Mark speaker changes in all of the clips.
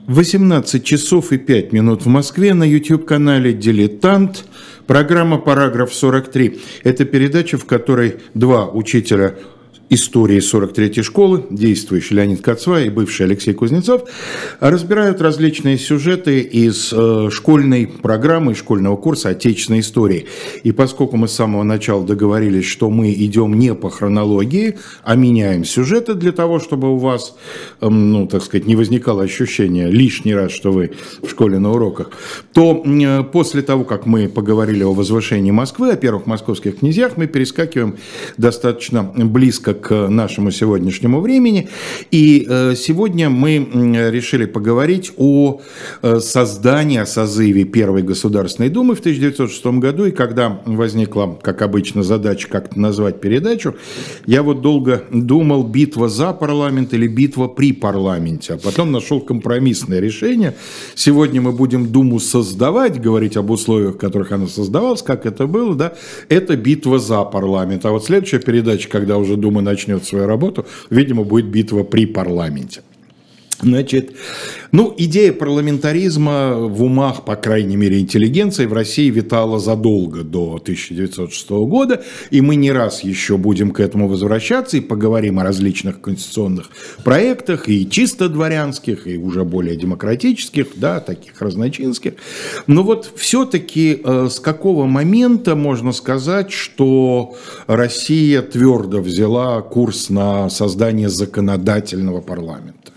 Speaker 1: 18 часов и 5 минут в Москве на YouTube-канале «Дилетант». Программа «Параграф 43». Это передача, в которой два учителя истории 43-й школы, действующий Леонид Кацва и бывший Алексей Кузнецов, разбирают различные сюжеты из школьной программы, школьного курса отечественной истории. И поскольку мы с самого начала договорились, что мы идем не по хронологии, а меняем сюжеты для того, чтобы у вас, не возникало ощущение лишний раз, что вы в школе на уроках, то после того, как мы поговорили о возвышении Москвы, о первых московских князьях, мы перескакиваем достаточно близко к нашему сегодняшнему времени. И сегодня мы решили поговорить о создании, о созыве Первой Государственной Думы в 1906 году. И когда возникла, как обычно, задача как-то назвать передачу, я вот долго думал, битва за парламент или битва при парламенте. А потом нашел компромиссное решение. Сегодня мы будем Думу создавать, говорить об условиях, в которых она создавалась, как это было, да, это битва за парламент. А вот следующая передача, когда уже Дума начнет свою работу, видимо, будет битва при парламенте. Значит, идея парламентаризма в умах, по крайней мере, интеллигенции в России витала задолго до 1906 года, и мы не раз еще будем к этому возвращаться и поговорим о различных конституционных проектах, и чисто дворянских, и уже более демократических, да, таких разночинских. Но вот все-таки с какого момента можно сказать, что Россия твердо взяла курс на создание законодательного парламента?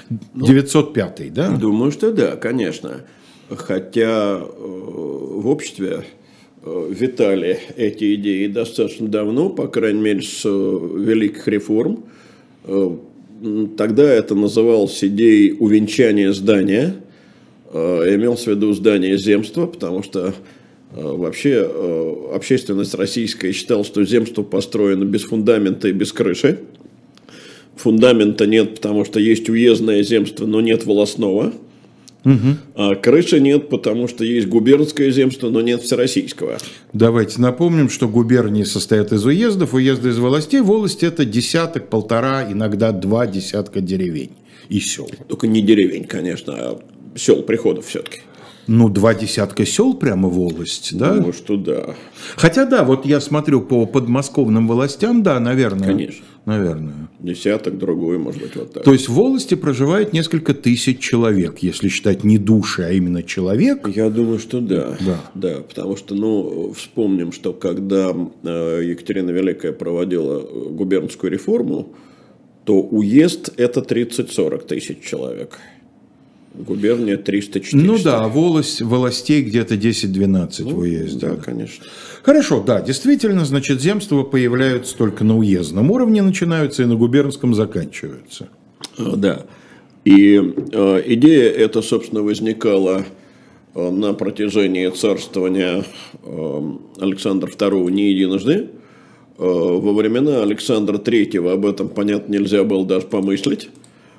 Speaker 1: 905-й, да?
Speaker 2: Думаю, что да, конечно. Хотя в обществе витали эти идеи достаточно давно, по крайней мере, с великих реформ. Тогда это называлось идеей увенчания здания. Имелось в виду здание земства, потому что вообще общественность российская считала, что земство построено без фундамента и без крыши. Фундамента нет, потому что есть уездное земство, но нет волостного. А крыши нет, потому что есть губернское земство, но нет всероссийского.
Speaker 1: Давайте напомним, что губернии состоят из уездов, уезды из волостей. Волость – это десяток, полтора, иногда 2 десятка деревень и сел.
Speaker 2: Только не деревень, конечно, а сел, приходов все-таки.
Speaker 1: 2 десятка сел прямо волость, да?
Speaker 2: Думаю, что да.
Speaker 1: Хотя да, вот я смотрю по подмосковным волостям, да, наверное.
Speaker 2: Конечно.
Speaker 1: Наверное.
Speaker 2: Десяток, другой, может быть, вот так.
Speaker 1: То есть в волости проживает несколько тысяч человек, если считать не души, а именно человек.
Speaker 2: Я думаю, что да.
Speaker 1: Да,
Speaker 2: потому что, вспомним, что когда Екатерина Великая проводила губернскую реформу, то уезд – это 30-40 тысяч человек. Губерния 300-400.
Speaker 1: Волостей где-то 10-12 в уезде.
Speaker 2: Да, конечно.
Speaker 1: Хорошо, да, действительно, значит, земства появляются только на уездном уровне, начинаются и на губернском заканчиваются.
Speaker 2: Да. И идея эта, собственно, возникала на протяжении царствования Александра II не единожды. Во времена Александра III об этом, понятно, нельзя было даже помыслить.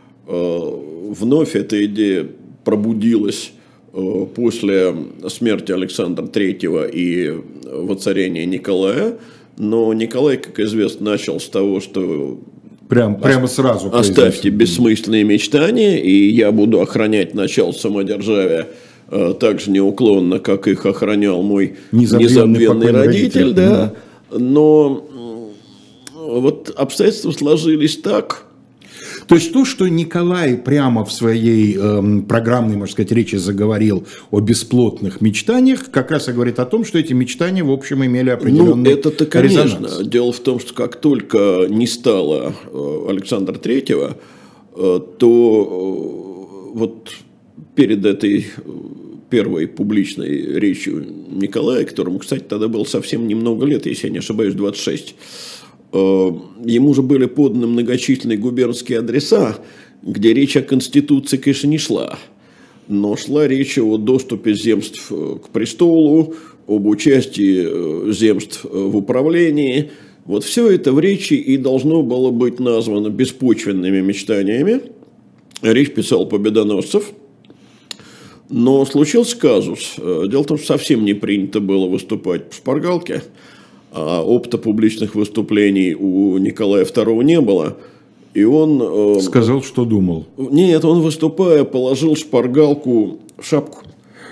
Speaker 2: Вновь эта идея пробудилась после смерти Александра III и воцарения Николая. Но Николай, как известно, начал с того, что
Speaker 1: прямо сразу
Speaker 2: оставьте бессмысленные мечтания, и я буду охранять начало самодержавия так же неуклонно, как их охранял мой незабвенный родитель. Да. Но вот обстоятельства сложились так.
Speaker 1: То есть то, что Николай прямо в своей программной, можно сказать, речи заговорил о бесплотных мечтаниях, как раз и говорит о том, что эти мечтания, в общем, имели определенный
Speaker 2: это-то, конечно.
Speaker 1: резонанс.
Speaker 2: Дело в том, что как только не стало Александра III, то вот перед этой первой публичной речью Николая, которому, кстати, тогда было совсем немного лет, если я не ошибаюсь, 26, ему же были поданы многочисленные губернские адреса, где речь о Конституции, конечно, не шла. Но шла речь о доступе земств к престолу, об участии земств в управлении. Вот все это в речи и должно было быть названо беспочвенными мечтаниями. Речь писал Победоносцев. Но случился казус. Дело в том, что совсем не принято было выступать по шпаргалке. А опыта публичных выступлений у Николая II не было. И он...
Speaker 1: Сказал, что думал.
Speaker 2: Нет, он, выступая, положил шпаргалку в шапку.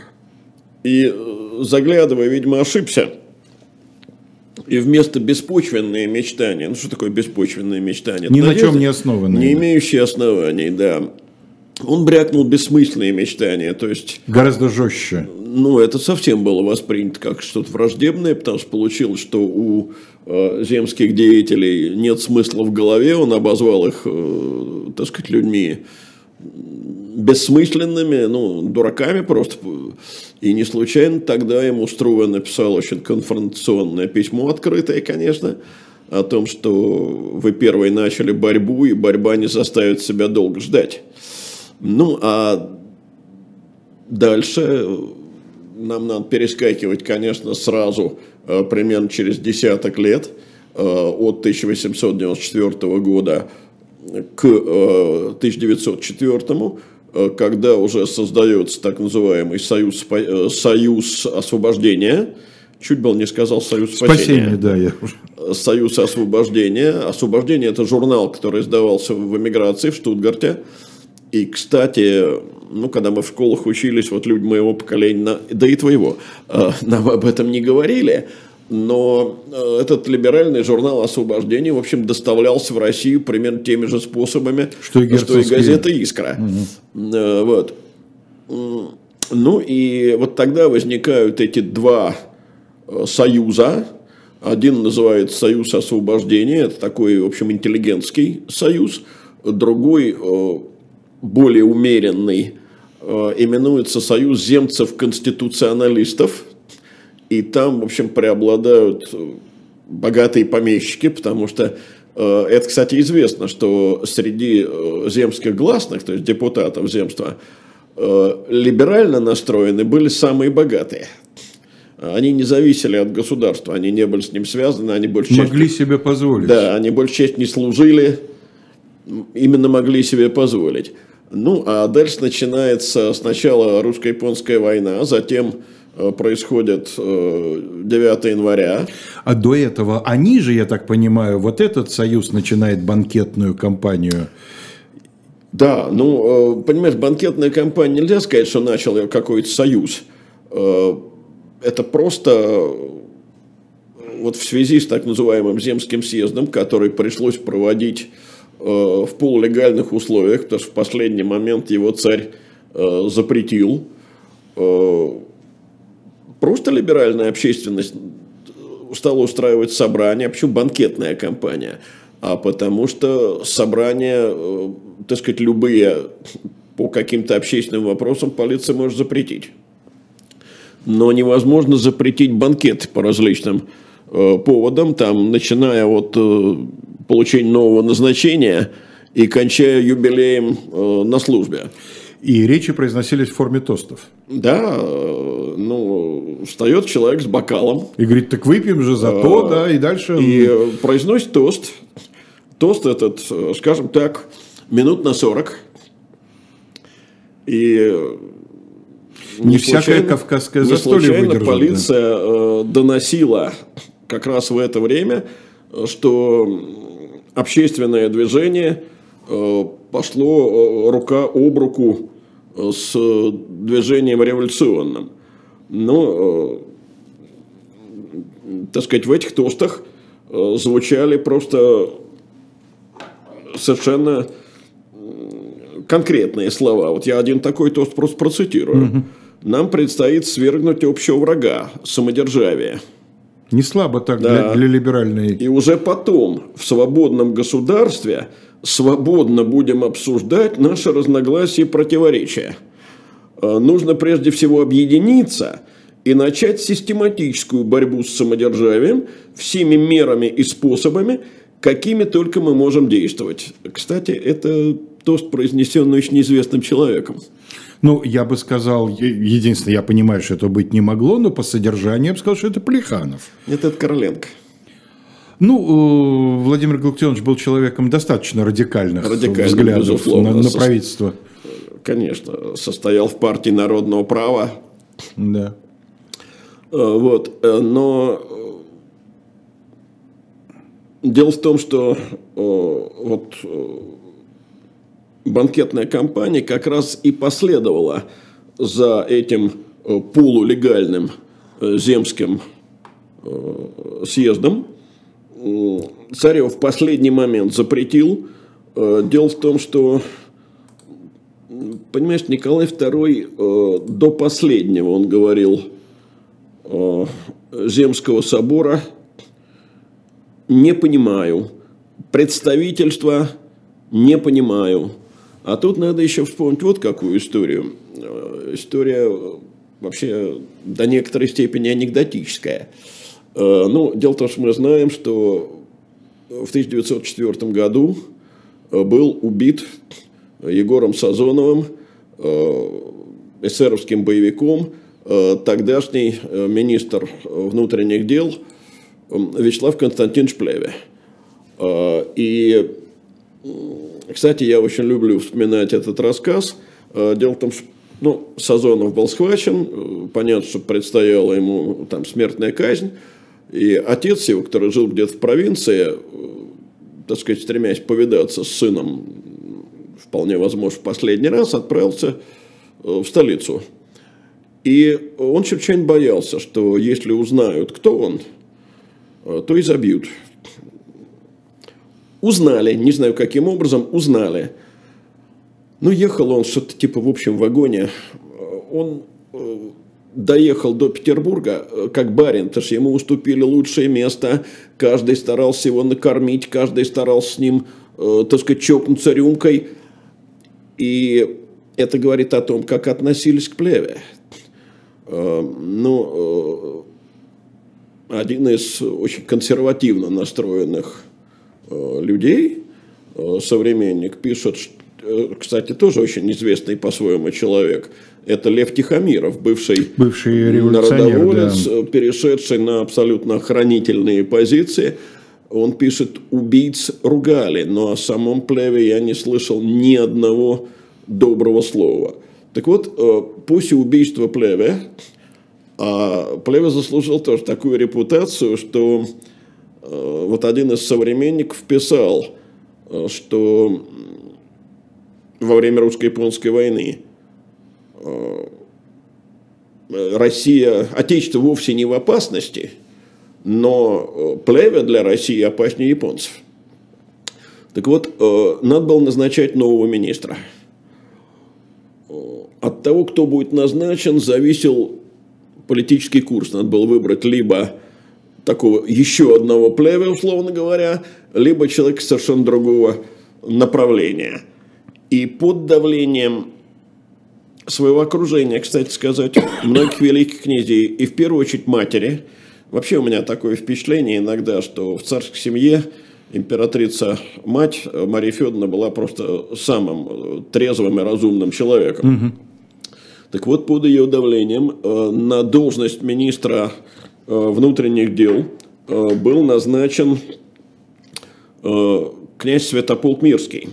Speaker 2: И, заглядывая, видимо, ошибся. И вместо беспочвенные мечтания... Ну, что такое беспочвенные мечтания?
Speaker 1: Ни на чем не основанные.
Speaker 2: Не имеющие оснований, да. Он брякнул бессмысленные мечтания, то есть...
Speaker 1: Гораздо жестче.
Speaker 2: Ну, это совсем было воспринято как что-то враждебное, потому что получилось, что у земских деятелей нет смысла в голове, он обозвал их, так сказать, людьми бессмысленными, ну, дураками просто. И не случайно тогда ему Струве написал очень конфронтационное письмо, открытое, конечно, о том, что вы первые начали борьбу, и борьба не заставит себя долго ждать. Ну, а дальше нам надо перескакивать, конечно, сразу, примерно через десяток лет, от 1894 года к 1904, когда уже создается так называемый союз освобождения. Чуть было не сказал союз спасения.
Speaker 1: Да, я уже.
Speaker 2: Союз освобождения. Освобождение – это журнал, который издавался в эмиграции в Штутгарте. И, кстати, ну, когда мы в школах учились, вот люди моего поколения, да и твоего, нам об этом не говорили, но этот либеральный журнал «Освобождение», в общем, доставлялся в Россию примерно теми же способами, что и газета «Искра». Угу. Вот. Ну, и вот тогда возникают эти два союза. Один называется «Союз освобождения», это такой, в общем, интеллигентский союз, другой более умеренный, именуется Союз земцев-конституционалистов, и там, в общем, преобладают богатые помещики, потому что это, кстати, известно, что среди земских гласных, то есть депутатов земства, либерально настроены были самые богатые. Они не зависели от государства, они не были с ним связаны, они больше
Speaker 1: могли себе позволить.
Speaker 2: Да, они больше честь не служили, именно могли себе позволить. Ну, а дальше начинается сначала русско-японская война, затем происходит 9 января.
Speaker 1: А до этого они же, я так понимаю, вот этот союз начинает банкетную кампанию.
Speaker 2: Да, ну, понимаешь, банкетная кампания, нельзя сказать, что начал ее какой-то союз. Это просто вот в связи с так называемым Земским съездом, который пришлось проводить в полулегальных условиях, потому что в последний момент его царь запретил. Просто либеральная общественность стала устраивать собрания, почему банкетная кампания? А потому что собрания, так сказать, любые по каким-то общественным вопросам полиция может запретить. Но невозможно запретить банкеты по различным поводам, там, начиная от получения нового назначения и кончая юбилеем на службе.
Speaker 1: И речи произносились в форме тостов.
Speaker 2: Да, ну, встает человек с бокалом.
Speaker 1: И говорит, так выпьем же за то, да, и дальше...
Speaker 2: И произносит тост. Тост этот, скажем так, минут на 40. И...
Speaker 1: Не всякое кавказское застолье выдержит. Не случайно
Speaker 2: полиция доносила как раз в это время, что общественное движение пошло рука об руку с движением революционным. Но, так сказать, в этих тостах звучали просто совершенно конкретные слова. Вот я один такой тост просто процитирую. Угу. Нам предстоит свергнуть общего врага, самодержавие.
Speaker 1: Не слабо так, да. для либеральной...
Speaker 2: И уже потом в свободном государстве свободно будем обсуждать наши разногласия и противоречия. Нужно прежде всего объединиться и начать систематическую борьбу с самодержавием всеми мерами и способами, какими только мы можем действовать. Кстати, это тост, произнесенный очень неизвестным человеком.
Speaker 1: Ну, я бы сказал, единственное, я понимаю, что это быть не могло, но по содержанию я бы сказал, что это Плеханов.
Speaker 2: Нет, это Короленко.
Speaker 1: Ну, Владимир Галактионович был человеком достаточно радикальных взглядов на правительство.
Speaker 2: Конечно, состоял в партии народного права.
Speaker 1: Да.
Speaker 2: Вот, но Дело в том, что вот банкетная компания как раз и последовала за этим полулегальным земским съездом. Царев в последний момент запретил. Дело в том, что, понимаешь, Николай II до последнего, он говорил, Земского собора не понимаю, представительства не понимаю. А тут надо еще вспомнить вот какую историю. История вообще до некоторой степени анекдотическая. Ну, дело в том, что мы знаем, что в 1904 году был убит Егором Сазоновым, эсеровским боевиком, тогдашний министр внутренних дел Вячеслав Константинович Плеве. И, кстати, я очень люблю вспоминать этот рассказ. Дело в том, что Сазонов был схвачен, понятно, что предстояла ему там смертная казнь. И отец его, который жил где-то в провинции, так сказать, стремясь повидаться с сыном, вполне возможно, в последний раз, отправился в столицу. И он чрезвычайно боялся, что если узнают, кто он, то и забьют. Узнали, не знаю каким образом, узнали. Ну, ехал он что-то типа в общем вагоне. Он доехал до Петербурга как барин, потому что ему уступили лучшее место. Каждый старался его накормить, каждый старался с ним, так сказать, чокнуться рюмкой. И это говорит о том, как относились к Плеве. Ну, один из очень консервативно настроенных людей, современник, пишет, кстати, тоже очень известный по-своему человек, это Лев Тихомиров, бывший народоволец, да, перешедший на абсолютно охранительные позиции. Он пишет: убийц ругали, но о самом Плеве я не слышал ни одного доброго слова. Так вот, после убийства Плеве, Плеве заслужил тоже такую репутацию, что вот один из современников писал, что во время русско-японской войны Россия, Отечество вовсе не в опасности, но Плеве для России опаснее японцев. Так вот, надо было назначать нового министра. От того, кто будет назначен, зависел политический курс. Надо было выбрать либо такого еще одного Плеве, условно говоря, либо человека совершенно другого направления. И под давлением своего окружения, кстати сказать, многих великих князей, и в первую очередь матери. Вообще у меня такое впечатление иногда, что в царской семье императрица-мать Мария Федоровна была просто самым трезвым и разумным человеком. Угу. Так вот, под ее давлением на должность министра внутренних дел был назначен князь Святополк Мирский.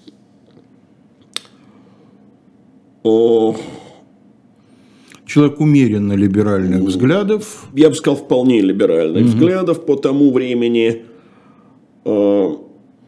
Speaker 1: Человек умеренно либеральных взглядов.
Speaker 2: Я бы сказал, вполне либеральных взглядов по тому времени. Ну,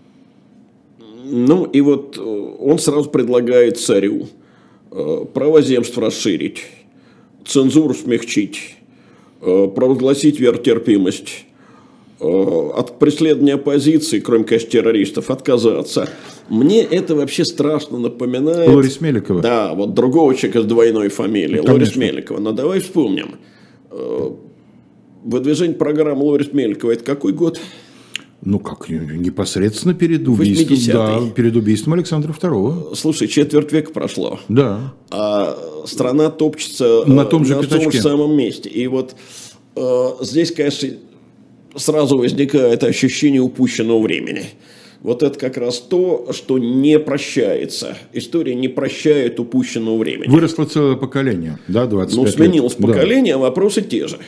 Speaker 2: и вот он сразу предлагает царю право земств расширить, цензуру смягчить, провозгласить веротерпимость, от преследования оппозиции, кроме, конечно, террористов, отказаться. Мне это вообще страшно напоминает...
Speaker 1: Лорис Меликова.
Speaker 2: Да, вот другого человека с двойной фамилией, Лорис Меликова. Но давай вспомним. Выдвижение программы Лорис Меликова — это какой год?
Speaker 1: Ну, как непосредственно перед убийством, да, перед убийством Александра II.
Speaker 2: Слушай, четверть века прошло.
Speaker 1: Да.
Speaker 2: А страна топчется
Speaker 1: на том же
Speaker 2: самом месте. И вот здесь, конечно, сразу возникает ощущение упущенного времени. Вот это как раз то, что не прощается. История не прощает упущенного времени.
Speaker 1: Выросло целое поколение, да, 25 лет.
Speaker 2: Сменилось поколение, да. А вопросы те же.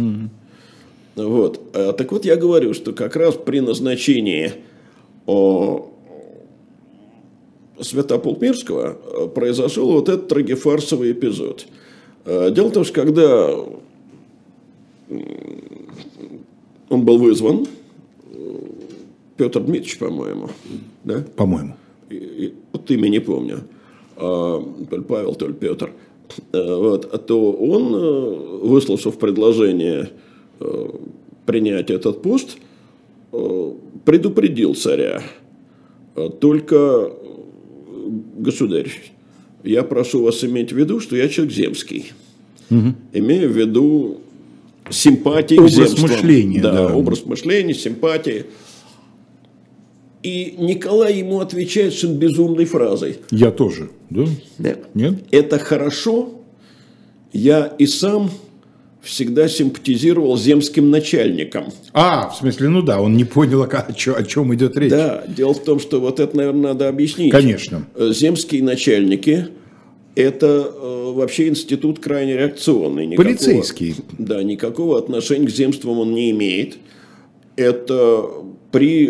Speaker 2: Вот. Так вот, я говорю, что как раз при назначении Святополк Мирского произошел вот этот трагефарсовый эпизод. Дело в том, что когда он был вызван Петр Дмитриевич, по-моему, да?
Speaker 1: По-моему.
Speaker 2: Вот имя не помню. То ли Павел, то ли Петр. Вот, то он, выслушав предложение принять этот пост, предупредил царя: только, государь, я прошу вас иметь в виду, что я человек земский. Имею в виду симпатии к земству.
Speaker 1: Образ мышления.
Speaker 2: Да, образ мышления, симпатии. И Николай ему отвечает совершенно безумной фразой.
Speaker 1: Я тоже, да?
Speaker 2: Нет. Это хорошо. Я и сам всегда симпатизировал земским начальникам.
Speaker 1: В смысле, ну да, он не понял, о чем идет речь.
Speaker 2: Да, дело в том, что вот это, наверное, надо объяснить.
Speaker 1: Конечно.
Speaker 2: Земские начальники – это вообще институт крайне реакционный.
Speaker 1: Полицейский.
Speaker 2: Да, никакого отношения к земствам он не имеет. Это при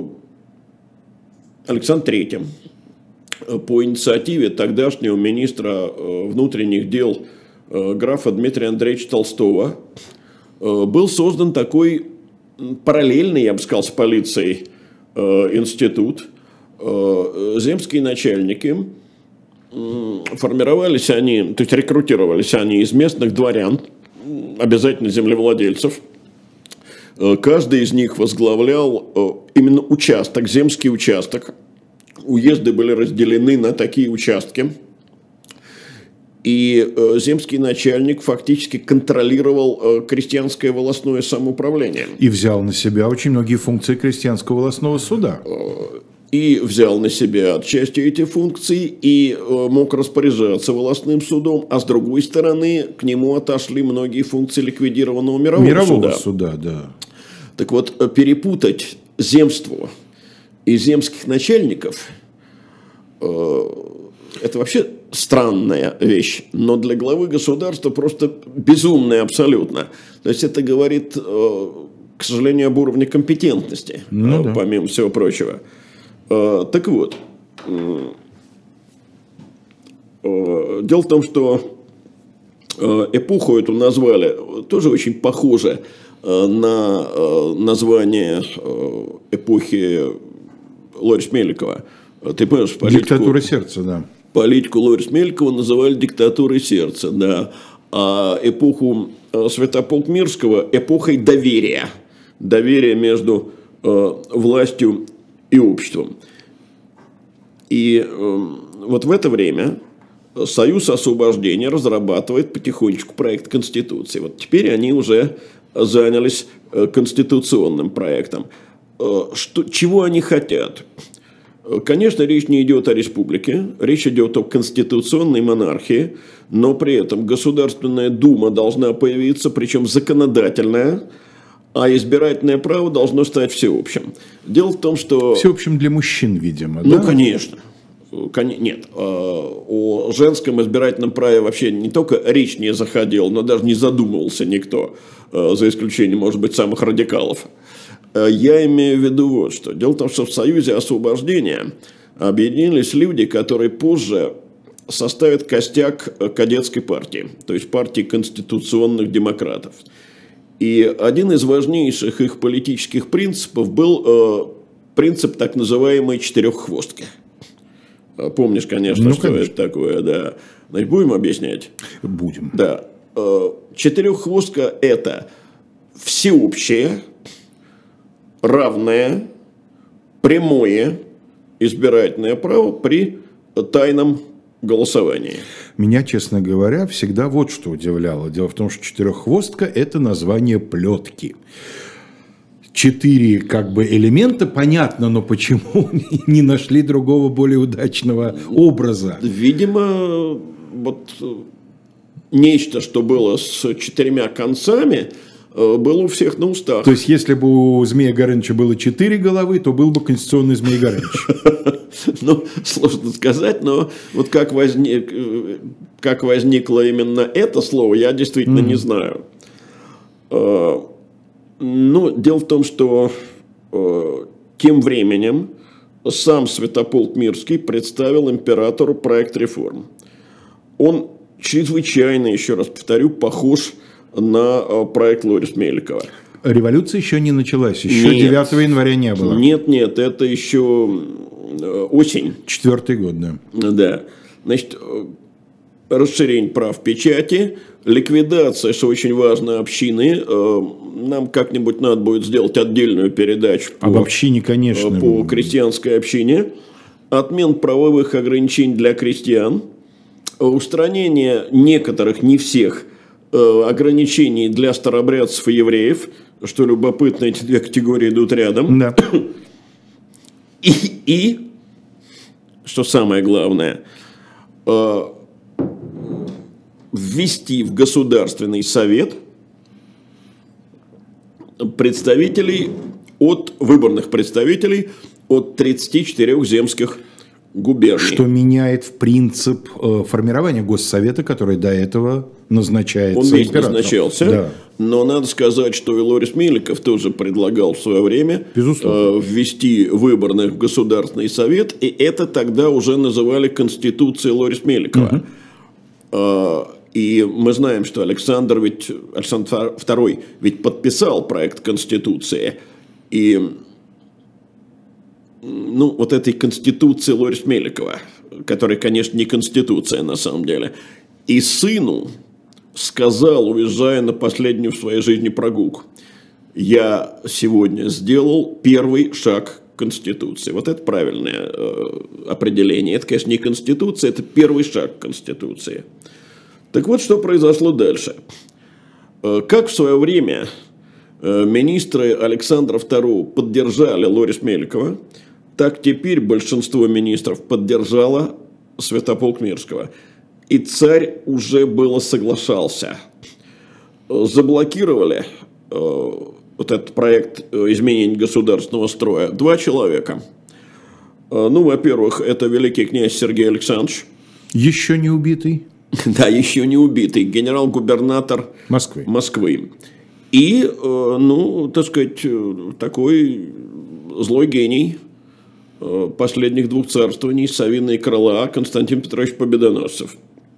Speaker 2: Александре III по инициативе тогдашнего министра внутренних дел графа Дмитрия Андреевича Толстого был создан такой параллельный, я бы сказал, с полицией институт. Земские начальники, формировались они, то есть рекрутировались они из местных дворян, обязательно землевладельцев. Каждый из них возглавлял именно участок, земский участок. Уезды были разделены на такие участки. И земский начальник фактически контролировал крестьянское волостное самоуправление.
Speaker 1: И взял на себя очень многие функции крестьянского волостного суда.
Speaker 2: И взял на себя отчасти эти функции, и мог распоряжаться волостным судом, а с другой стороны к нему отошли многие функции ликвидированного мирового
Speaker 1: суда. Да.
Speaker 2: Так вот, перепутать земство и земских начальников это вообще странная вещь, но для главы государства просто безумная абсолютно. То есть это говорит, к сожалению, об уровне компетентности, помимо всего прочего. Так вот, дело в том, что эпоху эту назвали тоже очень похоже на название эпохи Лориса Меликова. Ты понимаешь,
Speaker 1: диктатура сердца, да.
Speaker 2: Политику Лориса Меликова называли диктатурой сердца, да. А эпоху Святополка Мирского эпохой доверия. Доверия между властью и обществом. И вот в это время Союз освобождения разрабатывает потихонечку проект Конституции. Вот теперь они уже занялись конституционным проектом. Чего они хотят? Конечно, речь не идет о республике, речь идет о конституционной монархии, но при этом Государственная Дума должна появиться, причем законодательная, а избирательное право должно стать всеобщим. Дело в том, что...
Speaker 1: Всеобщим для мужчин, видимо,
Speaker 2: да? Ну, конечно. Нет, о женском избирательном праве вообще не только речь не заходила, но даже не задумывался никто, за исключением, может быть, самых радикалов. Я имею в виду вот что. Дело в том, что в Союзе освобождения объединились люди, которые позже составят костяк кадетской партии, то есть партии конституционных демократов. И один из важнейших их политических принципов был принцип так называемой четыреххвостки. Помнишь, конечно, что это такое, да. Значит, будем объяснять?
Speaker 1: Будем.
Speaker 2: Да. Четыреххвостка – это всеобщее, равное, прямое избирательное право при тайном голосовании.
Speaker 1: Меня, честно говоря, всегда вот что удивляло. Дело в том, что четыреххвостка – это название плетки. 4 как бы элемента, понятно, но почему не нашли другого более удачного образа?
Speaker 2: Видимо, вот нечто, что было с 4 концами, было у всех на устах.
Speaker 1: То есть, если бы у Змея Горыныча было 4 головы, то был бы конституционный Змей Горыныч.
Speaker 2: Ну, сложно сказать, но вот как возникло именно это слово, я действительно не знаю. Ну, дело в том, что тем временем сам Святополк Мирский представил императору проект реформ. Он чрезвычайно, еще раз повторю, похож на проект Лориса Меликова.
Speaker 1: Революция еще не началась, еще 9 января не было.
Speaker 2: Нет, это еще осень.
Speaker 1: 4-й год, да.
Speaker 2: Да. Значит, расширение прав печати, ликвидация, что очень важно, общины. Нам как-нибудь надо будет сделать отдельную передачу
Speaker 1: об общине, конечно.
Speaker 2: По крестьянской общине. Отмен правовых ограничений для крестьян. Устранение некоторых, не всех, ограничений для старообрядцев и евреев. Что любопытно, эти две категории идут рядом.
Speaker 1: Да.
Speaker 2: И что самое главное, ввести в Государственный совет выборных представителей от 34 земских губерний.
Speaker 1: Что меняет принцип формирования Госсовета, который до этого назначается
Speaker 2: императором. Он ведь
Speaker 1: императором.
Speaker 2: назначался, да. Но надо сказать, что и Лорис Меликов тоже предлагал в свое время ввести выборных в Государственный совет, и это тогда уже называли Конституцией Лорис Меликова. И мы знаем, что Александр II ведь подписал проект Конституции, и вот этой Конституции Лорис Меликова, которая, конечно, не Конституция на самом деле, и сыну сказал, уезжая на последнюю в своей жизни прогулку: я сегодня сделал первый шаг к Конституции. Вот это правильное определение. Это, конечно, не Конституция, это первый шаг к Конституции. Так вот, что произошло дальше. Как в свое время министры Александра II поддержали Лорис Меликова, так теперь большинство министров поддержало Святополк Мирского. И царь уже было соглашался. Заблокировали вот этот проект изменения государственного строя 2 человека. Во-первых, это великий князь Сергей Александрович.
Speaker 1: Еще не убитый.
Speaker 2: Да, еще не убитый. Генерал-губернатор Москвы. И, так сказать, такой злой гений последних 2 царствований, Савина и Крыла, Константин Петрович Победоносцев.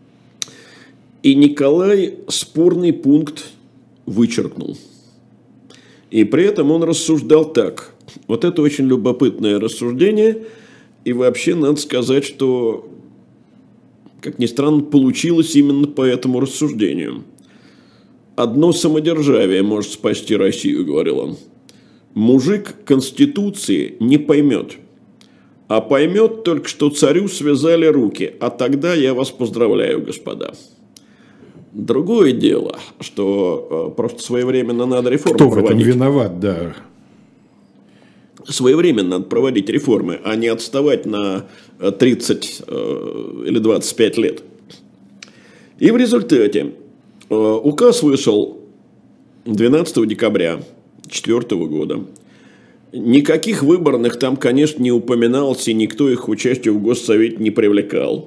Speaker 2: И Николай спорный пункт вычеркнул. И при этом он рассуждал так. Вот это очень любопытное рассуждение. И вообще надо сказать, что, как ни странно, получилось именно по этому рассуждению. «Одно самодержавие может спасти Россию», — говорил он. «Мужик Конституции не поймет. А поймет только, что царю связали руки. А тогда я вас поздравляю, господа». Другое дело, что просто своевременно надо реформы проводить.
Speaker 1: Кто в этом виноват, да.
Speaker 2: Своевременно надо проводить реформы, а не отставать на 30 или 25 лет. И в результате указ вышел 12 декабря 2004 года. Никаких выборных там, конечно, не упоминалось, и никто их к участию в Госсовете не привлекал.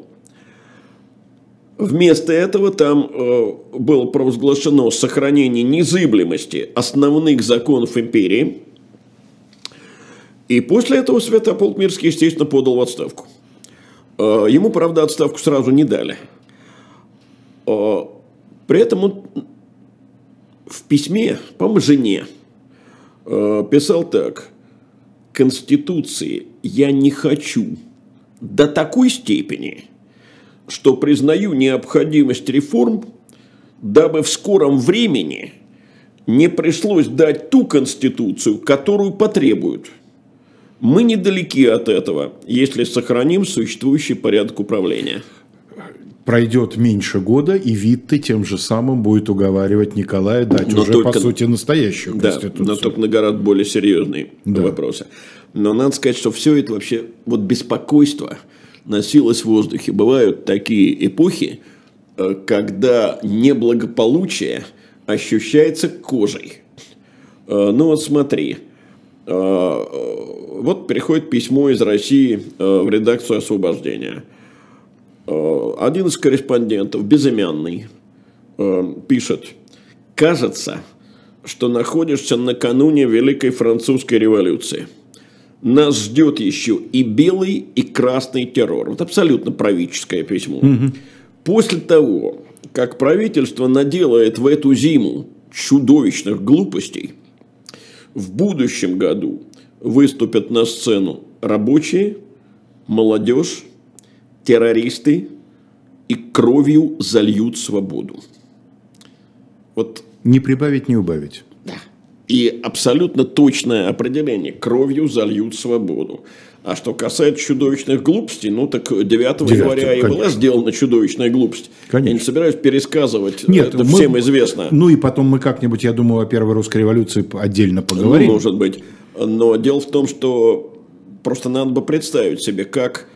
Speaker 2: Вместо этого там было провозглашено сохранение незыблемости основных законов империи. И после этого Святополк Мирский, естественно, подал в отставку. Ему, правда, отставку сразу не дали. При этом он в письме, по-моему, жене писал так: «Конституции я не хочу до такой степени, что признаю необходимость реформ, дабы в скором времени не пришлось дать ту Конституцию, которую потребуют. Мы недалеки от этого, если сохраним существующий порядок управления».
Speaker 1: Пройдет меньше года, и Витте тем же самым будет уговаривать Николая дать по сути, настоящую Конституцию.
Speaker 2: Да, но только на гораздо более серьезные вопросы. Но надо сказать, что все это вообще, беспокойство носилось в воздухе. Бывают такие эпохи, когда неблагополучие ощущается кожей. Смотри. Приходит письмо из России в редакцию «Освобождения». Один из корреспондентов, безымянный, пишет: «Кажется, что находишься накануне Великой Французской революции. Нас ждет еще и белый, и красный террор». Вот абсолютно правительское письмо. После того, как правительство наделает в эту зиму чудовищных глупостей, в будущем году выступят на сцену рабочие, молодежь, террористы и кровью зальют свободу. Вот.
Speaker 1: Не прибавить, не убавить.
Speaker 2: Да. И абсолютно точное определение. Кровью зальют свободу. А что касается чудовищных глупостей, ну так 9 января и была сделана чудовищная глупость. Конечно. Я не собираюсь пересказывать. Нет, это всем известно.
Speaker 1: Ну и потом мы как-нибудь, я думаю, о Первой русской революции отдельно поговорим.
Speaker 2: Ну, может быть. Но дело в том, что просто надо бы представить себе, как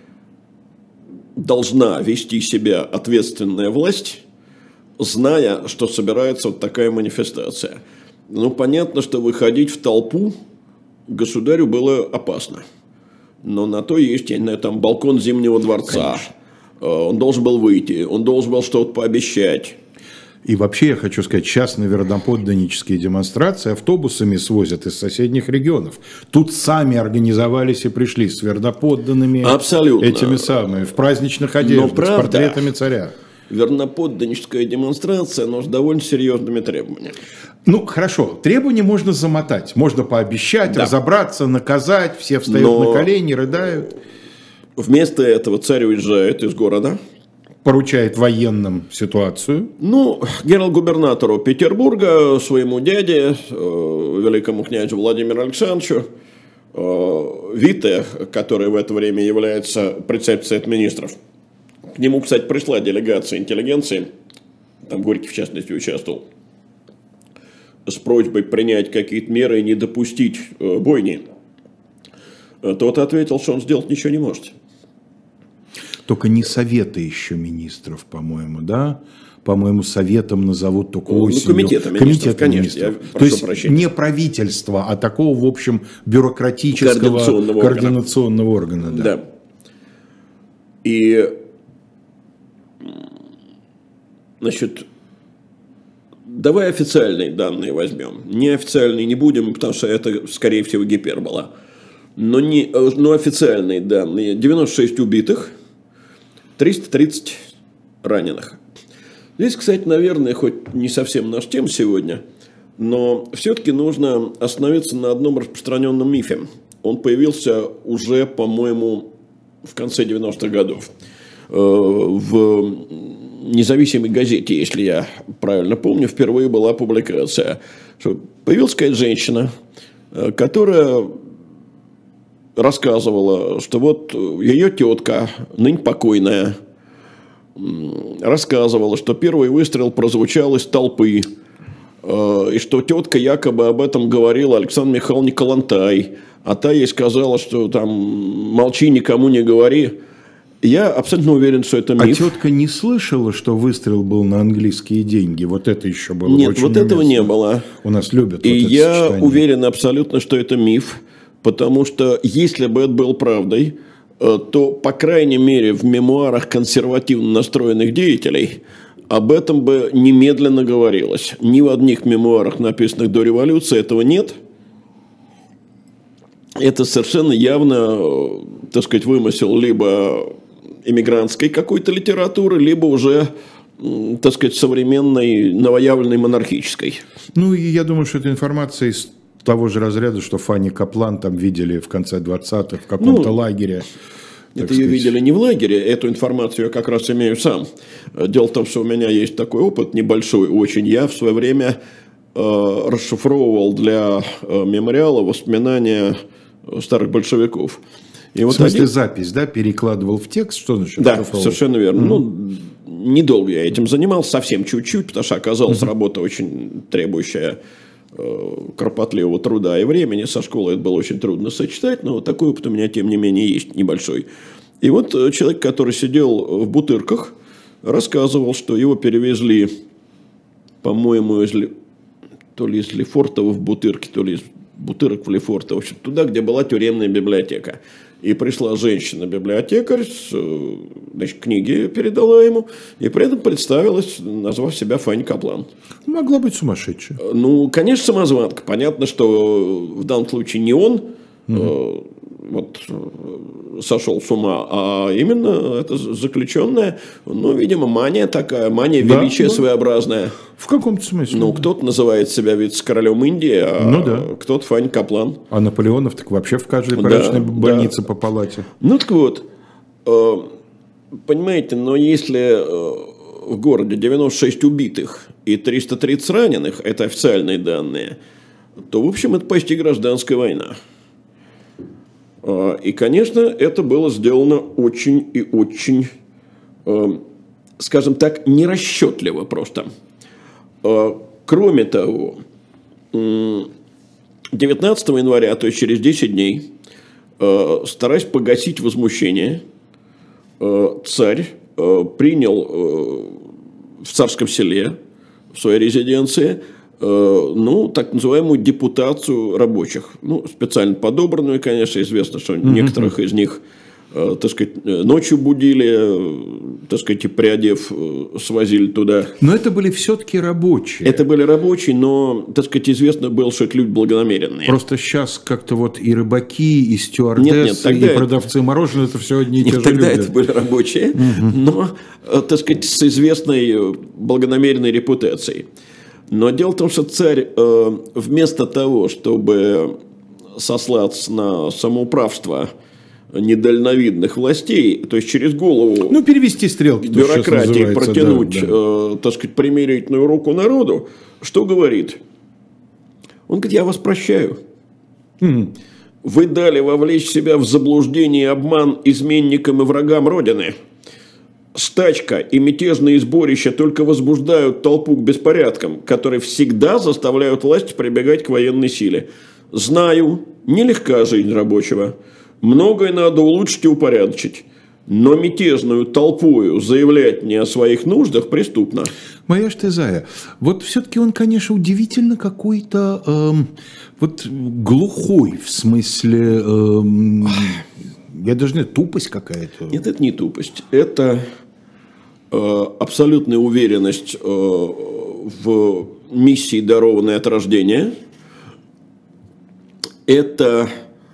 Speaker 2: должна вести себя ответственная власть, зная, что собирается вот такая манифестация. Ну, понятно, что выходить в толпу государю было опасно. Но на то есть, я не знаю, там балкон Зимнего дворца. Конечно. Он должен был выйти, он должен был что-то пообещать.
Speaker 1: И вообще, я хочу сказать, частные верноподданнические демонстрации автобусами свозят из соседних регионов. Тут сами организовались и пришли с верноподданными.
Speaker 2: Абсолютно.
Speaker 1: Этими самыми, в праздничных одеждах, с портретами царя.
Speaker 2: Верноподданническая демонстрация, но с довольно серьезными требованиями.
Speaker 1: Ну, хорошо, требования можно замотать, можно пообещать, разобраться, наказать, все встают на колени, рыдают.
Speaker 2: Вместо этого царь уезжает из города.
Speaker 1: Поручает военным ситуацию.
Speaker 2: Ну, генерал-губернатору Петербурга, своему дяде, великому князю Владимиру Александровичу, Вите, который в это время является председателем Совета министров. К нему, кстати, пришла делегация интеллигенции, там Горький, в частности, участвовал, с просьбой принять какие-то меры и не допустить бойни. Тот ответил, что он сделать ничего не может.
Speaker 1: Только не советы еще министров, по-моему, да? По-моему, советом назовут только осенью.
Speaker 2: Ну, комитета министров, конечно. Я
Speaker 1: То есть прощения. Не правительство, а такого, в общем, бюрократического координационного органа.
Speaker 2: Да. И, значит, давай официальные данные возьмем. Неофициальные не будем, потому что это, скорее всего, гипербола. Но официальные данные. 96 убитых, 330 раненых. Здесь, кстати, наверное, хоть не совсем наша тема сегодня, но все-таки нужно остановиться на одном распространенном мифе. Он появился уже, по-моему, в конце 90-х годов. В независимой газете, если я правильно помню, впервые была публикация. Что появилась какая-то женщина, которая рассказывала, что вот ее тетка, ныне покойная, рассказывала, что первый выстрел прозвучал из толпы, и что тетка якобы об этом говорила Александре Михайловне Калантай, а та ей сказала, что там молчи, никому не говори. Я абсолютно уверен, что это миф.
Speaker 1: А тетка не слышала, что выстрел был на английские деньги? Вот это еще было
Speaker 2: Нет,
Speaker 1: очень
Speaker 2: вот
Speaker 1: уместно.
Speaker 2: этого не было.
Speaker 1: У нас любят
Speaker 2: и
Speaker 1: вот это
Speaker 2: я
Speaker 1: сочетание.
Speaker 2: Уверен абсолютно, что это миф. Потому что, если бы это было правдой, то, по крайней мере, в мемуарах консервативно настроенных деятелей об этом бы немедленно говорилось. Ни в одних мемуарах, написанных до революции, этого нет. Это совершенно явно, так сказать, вымысел либо эмигрантской какой-то литературы, либо уже, так сказать, современной, новоявленной монархической.
Speaker 1: Ну, и я думаю, что эта информация из того же разряда, что Фанни Каплан там видели в конце 20-х в каком-то лагере.
Speaker 2: Это ее видели не в лагере, эту информацию я как раз имею сам. Дело в том, что у меня есть такой опыт небольшой очень. Я в свое время расшифровывал для мемориала воспоминания старых большевиков. И
Speaker 1: в смысле запись, да, перекладывал в текст? Что значит?
Speaker 2: Да, совершенно верно. Ну, недолго я этим занимался, совсем чуть-чуть, потому что оказалась работа очень требующая кропотливого труда и времени. Со школой это было очень трудно сочетать, но такой опыт у меня, тем не менее, есть небольшой. И вот человек, который сидел в Бутырках, рассказывал, что его перевезли, по-моему, то ли из Лефортово в Бутырки, то ли из Бутырок в Лефортово, в общем, туда, где была тюремная библиотека. И пришла женщина-библиотекарь, значит, книги передала ему, и при этом представилась, назвав себя Фанни Каплан.
Speaker 1: Могла быть сумасшедшая.
Speaker 2: Ну, конечно, самозванка. Понятно, что в данном случае не он вот сошел с ума, а именно это заключенная, ну, видимо, мания такая, мания величия своеобразная.
Speaker 1: В каком-то смысле.
Speaker 2: Ну, кто-то называет себя вице-королем Индии, а кто-то Фань Каплан.
Speaker 1: А Наполеонов так вообще в каждой порядочной больнице по палате.
Speaker 2: Ну, так вот, понимаете, но если в городе 96 убитых и 330 раненых, это официальные данные, то, в общем, это почти гражданская война. И, конечно, это было сделано очень и очень, скажем так, нерасчетливо просто. Кроме того, 19 января, то есть через 10 дней, стараясь погасить возмущение, царь принял в Царском Селе, в своей резиденции, ну, так называемую депутацию рабочих. Ну, специально подобранную, конечно, известно, что некоторых из них, так сказать, ночью будили, так сказать, и приодев, свозили туда.
Speaker 1: Но это были все-таки рабочие.
Speaker 2: Это были рабочие, но, так сказать, известно было, что это люди благонамеренные.
Speaker 1: Просто сейчас как-то вот и рыбаки, и стюардессы, и продавцы мороженого, это все одни и те же люди.
Speaker 2: Тогда это были рабочие, но, так сказать, с известной благонамеренной репутацией. Но дело в том, что царь вместо того, чтобы сослаться на самоуправство недальновидных властей, то есть через голову
Speaker 1: перевести стрелки
Speaker 2: бюрократии протянуть, так сказать, примирительную руку народу, что говорит? Он говорит, я вас прощаю. Вы дали вовлечь себя в заблуждение и обман изменникам и врагам Родины. Стачка и мятежные сборища только возбуждают толпу к беспорядкам, которые всегда заставляют власть прибегать к военной силе. Знаю, нелегка жизнь рабочего. Многое надо улучшить и упорядочить. Но мятежную толпою заявлять мне о своих нуждах преступно.
Speaker 1: Моя ж ты зая. Вот все-таки он, конечно, удивительно какой-то вот глухой, в смысле... я даже не тупость какая-то.
Speaker 2: Нет, это не тупость. Это абсолютная уверенность в миссии, дарованной от рождения. Это,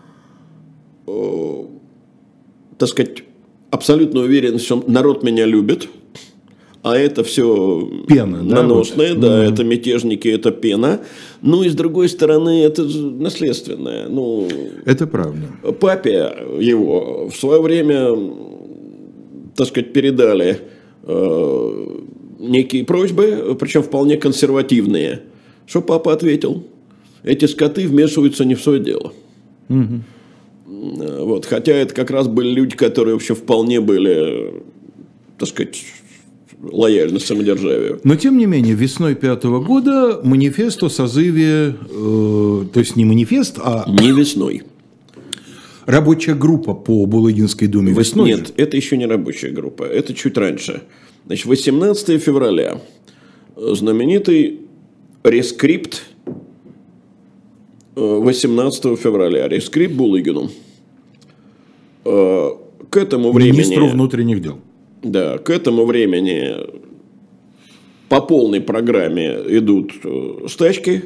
Speaker 2: так сказать, абсолютная уверенность, что народ меня любит. А это все
Speaker 1: пена,
Speaker 2: наносное, да, это мятежники, это пена. Ну и с другой стороны, это наследственное. Ну,
Speaker 1: это правда.
Speaker 2: Папе его в свое время, так сказать, передали некие просьбы, причем вполне консервативные. Что папа ответил? Эти скоты вмешиваются не в свое дело. Вот, хотя это как раз были люди, которые вообще вполне были, так сказать, лояльны самодержавию.
Speaker 1: Но, тем не менее, весной 5-го года манифест о созыве, то есть не манифест, а...
Speaker 2: Не весной.
Speaker 1: Рабочая группа по Булыгинской думе весной?
Speaker 2: Нет, это еще не рабочая группа, это чуть раньше. Значит, 18 февраля знаменитый рескрипт 18 февраля, рескрипт Булыгину. К этому времени...
Speaker 1: Министру внутренних дел.
Speaker 2: Да, к этому времени по полной программе идут стачки,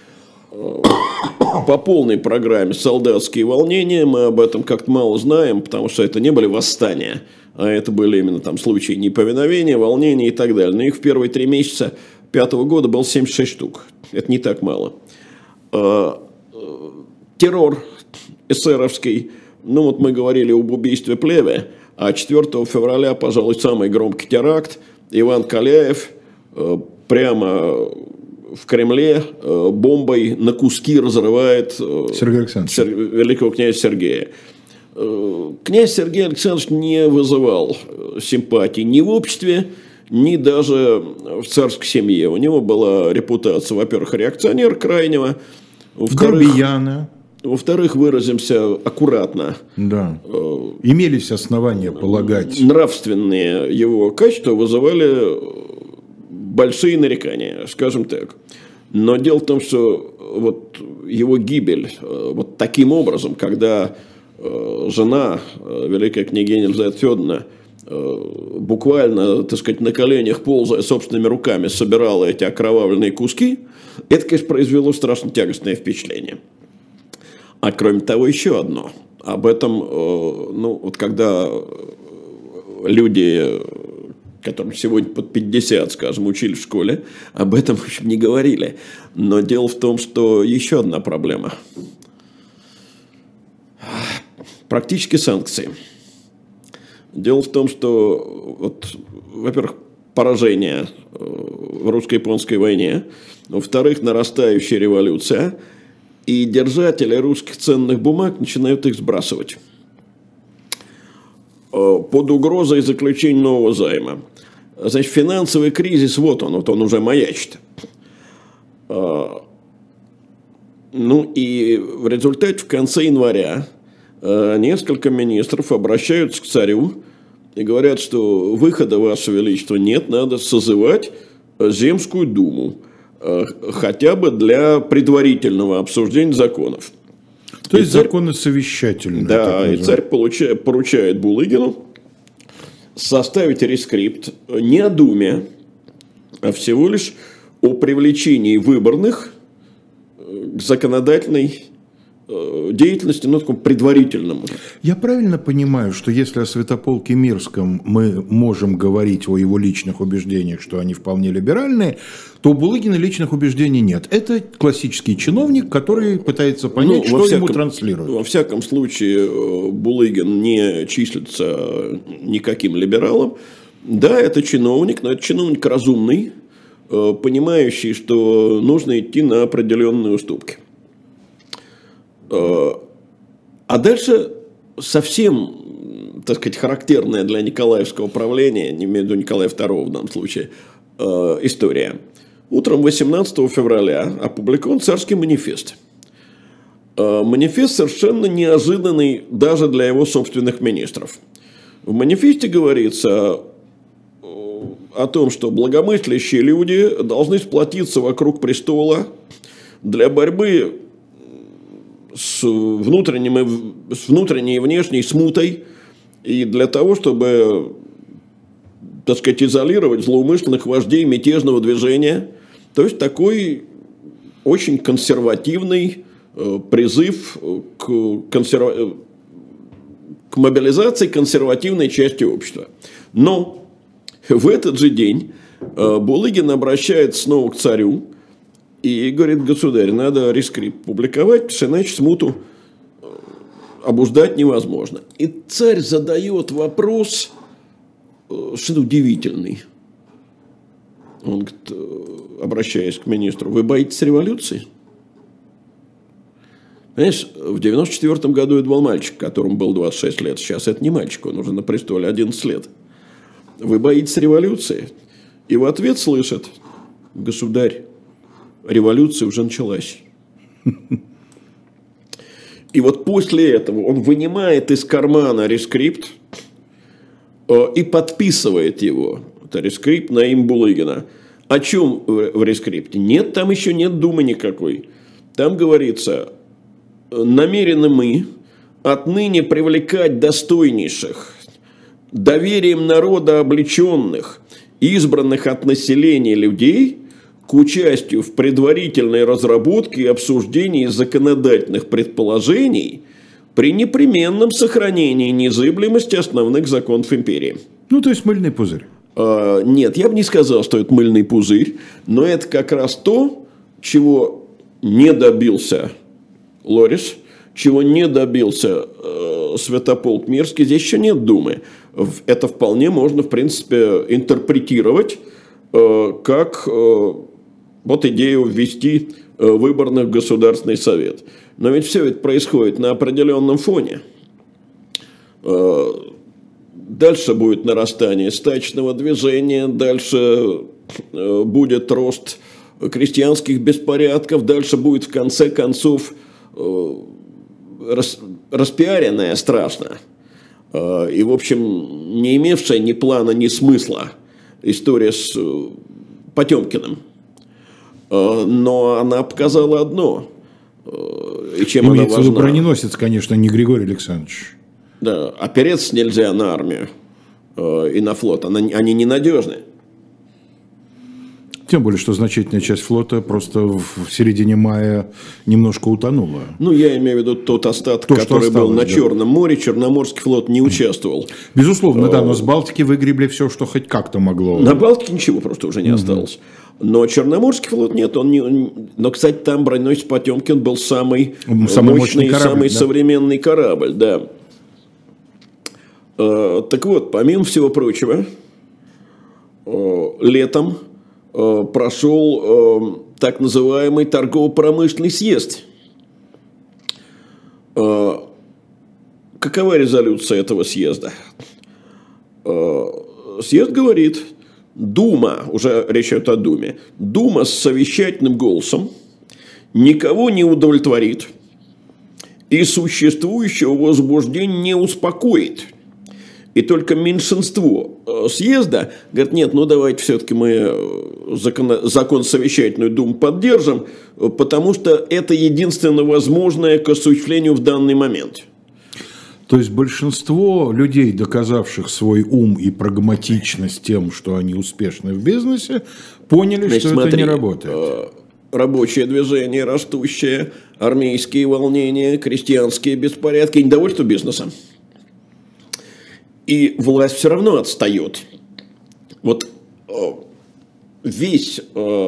Speaker 2: по полной программе солдатские волнения. Мы об этом как-то мало знаем, потому что это не были восстания, а это были именно там случаи неповиновения, волнений и так далее. Но их в первые 3 месяца 5-го года было 76 штук. Это не так мало. Террор эсеровский. Ну вот мы говорили об убийстве Плеве. А 4 февраля, пожалуй, самый громкий теракт. Иван Каляев прямо в Кремле бомбой на куски разрывает великого князя Сергея. Князь Сергей Александрович не вызывал симпатий ни в обществе, ни даже в царской семье. У него была репутация, во-первых, реакционер крайнего,
Speaker 1: грубияна.
Speaker 2: Во-вторых, выразимся аккуратно.
Speaker 1: Да. Имелись основания полагать.
Speaker 2: Нравственные его качества вызывали большие нарекания, скажем так. Но дело в том, что вот его гибель вот таким образом, когда жена, великая княгиня Елизавета Федоровна, буквально, так сказать, на коленях, ползая собственными руками, собирала эти окровавленные куски, это, конечно, произвело страшно тягостное впечатление. А кроме того, еще одно. об этом, ну, вот когда люди, которым сегодня под 50, скажем, учили в школе, об этом, в общем, не говорили. Но дело в том, что еще одна проблема. Практически санкции. Дело в том, что, вот, во-первых, поражение в русско-японской войне, во-вторых, нарастающая революция, и держатели русских ценных бумаг начинают их сбрасывать под угрозой заключения нового займа. Значит, финансовый кризис, вот он уже маячит. Ну и в результате в конце января несколько министров обращаются к царю и говорят, что выхода, Ваше Величество, нет, надо созывать Земскую думу, хотя бы для предварительного обсуждения законов.
Speaker 1: То есть законы совещательные.
Speaker 2: Да, и царь поручает Булыгину составить рескрипт не о Думе, а всего лишь о привлечении выборных к законодательной деятельности, но таком предварительном.
Speaker 1: Я правильно понимаю, что если о Святополке Мирском мы можем говорить о его личных убеждениях, что они вполне либеральные, то у Булыгина личных убеждений нет. Это классический чиновник, который пытается понять, что ему транслируют.
Speaker 2: Во всяком случае, Булыгин не числится никаким либералом. Да, это чиновник, но это чиновник разумный, понимающий, что нужно идти на определенные уступки. А дальше совсем, так сказать, характерная для Николаевского правления, не имею в виду Николая II в данном случае, история. Утром 18 февраля опубликован царский манифест. Манифест совершенно неожиданный даже для его собственных министров. В манифесте говорится о том, что благомыслящие люди должны сплотиться вокруг престола для борьбы с внутренней и внешней смутой и для того, чтобы, так сказать, изолировать злоумышленных вождей мятежного движения. То есть такой очень консервативный призыв к мобилизации консервативной части общества. Но в этот же день Булыгин обращается снова к царю и говорит: государь, надо рескрипт публиковать, потому что иначе смуту обуздать невозможно. И царь задает вопрос, что удивительный. Он говорит, обращаясь к министру: вы боитесь революции? Понимаешь, в 94 году это был мальчик, которому было 26 лет. Сейчас это не мальчик, он уже на престоле 11 лет. Вы боитесь революции? И в ответ слышит: государь, революция уже началась. И вот после этого он вынимает из кармана рескрипт и подписывает его. Это рескрипт на имя Булыгина. О чем в рескрипте? Нет, там еще нет думы никакой. Там говорится: намерены мы отныне привлекать достойнейших, доверием народа облеченных, избранных от населения людей к участию в предварительной разработке и обсуждении законодательных предположений при непременном сохранении незыблемости основных законов империи.
Speaker 1: Ну, то есть мыльный пузырь.
Speaker 2: Нет, я бы не сказал, что это мыльный пузырь, но это как раз то, чего не добился Лорис, чего не добился Святополк Мирский. Здесь еще нет думы. Это вполне можно, в принципе, интерпретировать как вот идею ввести выборных в Государственный Совет. Но ведь все это происходит на определенном фоне. Дальше будет нарастание стачного движения, дальше будет рост крестьянских беспорядков, дальше будет в конце концов распиаренная страшно и, в общем, не имевшая ни плана, ни смысла история с Потемкиным. Но она показала одно. И чем она важна.
Speaker 1: Броненосец, конечно, не Григорий Александрович.
Speaker 2: Да, опереться нельзя на армию и на флот. Они ненадежны.
Speaker 1: Тем более, что значительная часть флота просто в середине мая немножко утонула.
Speaker 2: Ну, я имею в виду тот остаток, который был на Черном море. Черноморский флот не участвовал.
Speaker 1: Безусловно, да, но с Балтики выгребли все, что хоть как-то могло.
Speaker 2: На Балтике ничего просто уже не осталось. Но Черноморский флот нет. Но, кстати, там броненосец Потемкин был самый мощный корабль, самый современный корабль. Да. Так вот, помимо всего прочего, летом прошел так называемый торгово-промышленный съезд. Какова резолюция этого съезда? Съезд говорит, Дума, уже речь идет о Думе, Дума с совещательным голосом никого не удовлетворит и существующего возбуждения не успокоит. И только меньшинство съезда говорит, нет, ну давайте все-таки мы закон совещательную Думу поддержим, потому что это единственно возможное к осуществлению в данный момент.
Speaker 1: То есть большинство людей, доказавших свой ум и прагматичность тем, что они успешны в бизнесе, поняли, значит, что смотри, это не работает.
Speaker 2: Рабочее движение растущее, армейские волнения, крестьянские беспорядки, недовольство бизнесом. И власть все равно отстает. Вот весь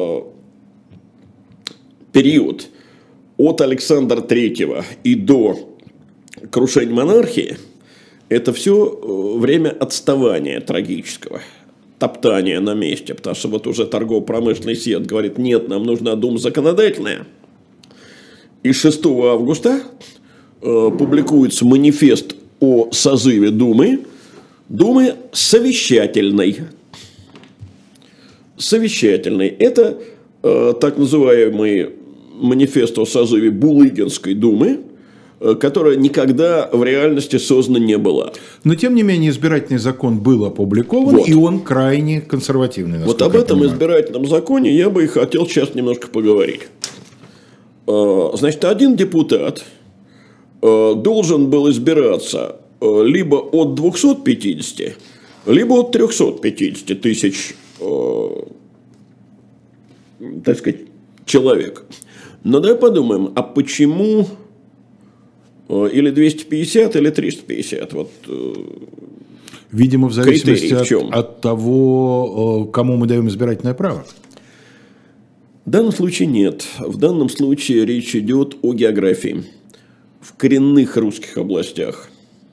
Speaker 2: период от Александра III и до крушения монархии – это все время отставания трагического, топтания на месте. Потому что вот уже торгово-промышленный съезд говорит, нет, нам нужна Дума законодательная. И 6 августа публикуется манифест о созыве Думы совещательной. Совещательной. Это так называемый манифест о созыве Булыгинской Думы, которая никогда в реальности создана не была.
Speaker 1: Но, тем не менее, избирательный закон был опубликован, вот. И он крайне консервативный.
Speaker 2: Вот об этом избирательном законе я бы и хотел сейчас немножко поговорить. Значит, один депутат должен был избираться либо от 250, либо от 350 тысяч, так сказать, человек. Но давай подумаем, а почему или 250, или 350? Вот,
Speaker 1: видимо, в зависимости от того, кому мы даем избирательное право.
Speaker 2: В данном случае нет. В данном случае речь идет о географии. В коренных русских областях